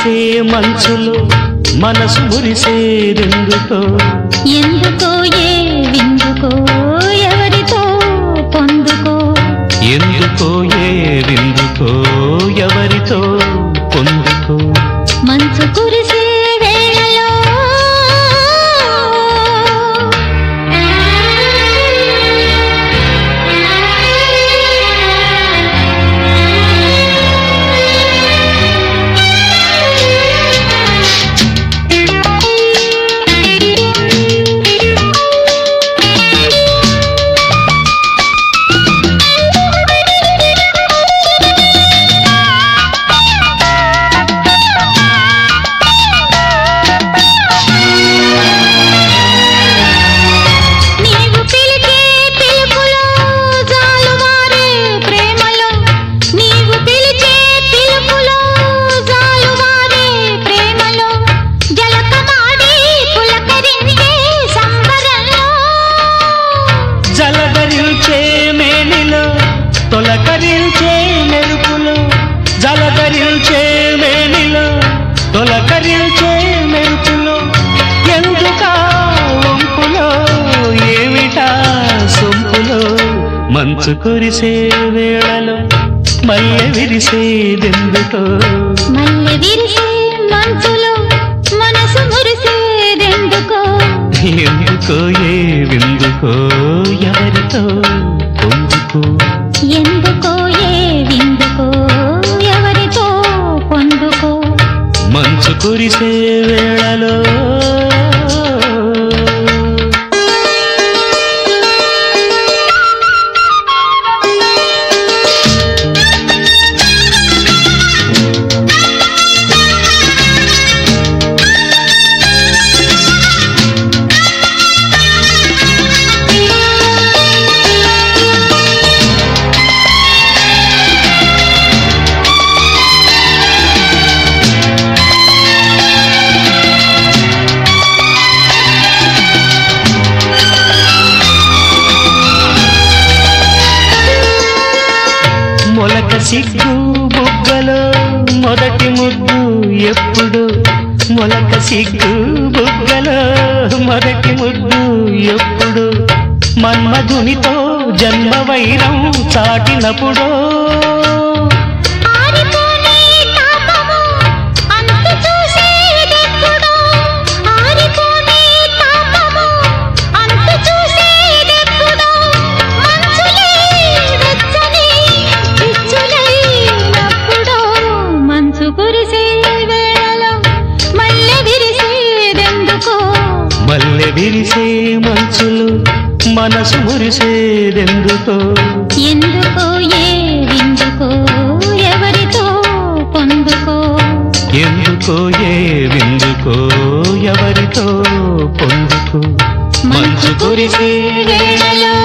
కురిసే మంచులో మనసు మురిసేదెందుకో ఎందుకో ఏ విందుకో ఎవరితో పొందుకో ఎందుకో ఏ విందుకో ఎవరితో పొందుకో మంచు కురిసే వేళలో తొలకరించే మెరుపులో జలధరించే మేనిలో తొలకరించే మెరుపులో ఎందుకా వంపులో ఏమిటా సొంపులో మంచు కురిసే వేళలో మల్లె విరిసేదెందుకో మల్లె విరిసే మంచులో మనసు మురిసేదెందుకో ఎందుకో ఏ విందుకో ఎవరితో పొందుకో ఎందుకో ఏ విందుకో ఎవరితో పొందుకో మంచు కురిసే వేళలో మొలక సిగ్గు బుగ్గలో మొదటి ముద్దు ఎప్పుడు మొలక సిగ్గు బుగ్గలో మొదటి ముద్దు ఎప్పుడు మన్మధునితో జన్మ వైరం చాటినప్పుడు మల్లె విరిసే మంచులు మనసు మురిసేదెందుకో ఎందుకో ఏ విందుకో ఎవరితో పొందుకో ఎందుకో ఏ విందుకో ఎవరితో పొందుకో మంచు కురిసే వేళలో